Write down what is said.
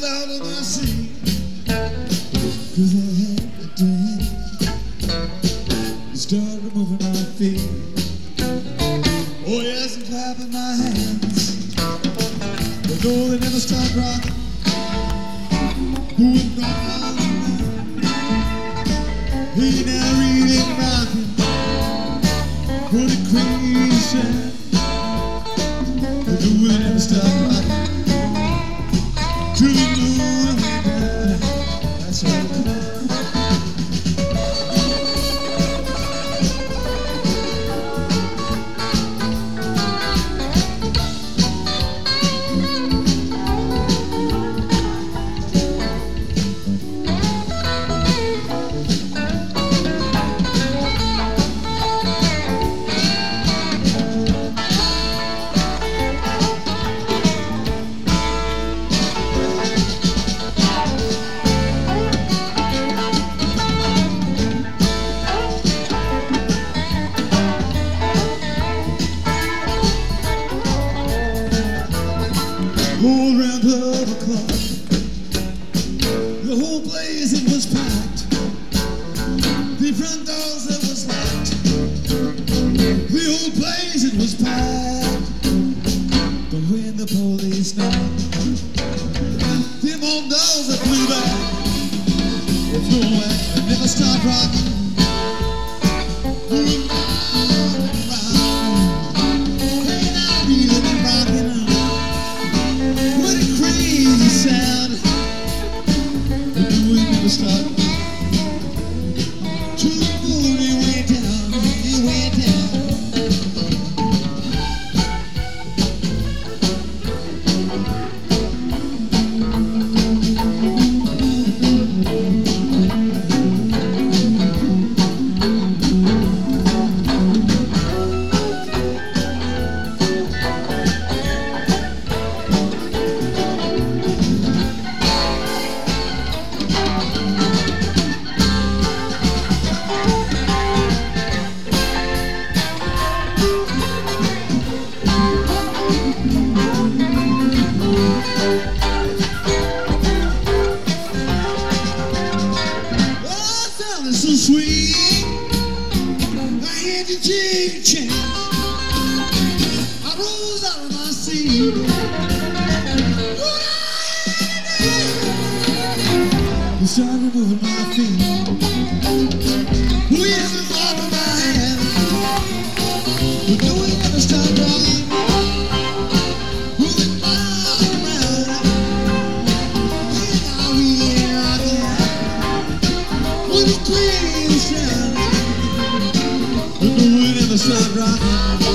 was out on the sea, 'cause I had a dream. I started moving my feet. Oh yes, I'm clapping my hands. But no, they never stopped rocking. Moving round and round. Hey, now reading rocking. What a crazy sound. But no, they never stopped rocking. Till the moon went down. That's right. All round 12 o'clock, the whole place it was packed. The front doors it was locked. The whole place it was packed. But when the police knocked, them old doors that flew back, they flew away and never stopped rocking. Moving round and round. Hey, now reeling and rocking. What a crazy sound. But the wind never stopped. To the moon it went down, it went down. So sweet, I had to take a chance. I rose out of my seat. I started moving my feet. Oh yes, I'm clapping my hands. But no, we never stopped rocking. Moving round and round. And now we ain't rocking. What a crazy sound. But no, we never stopped rocking.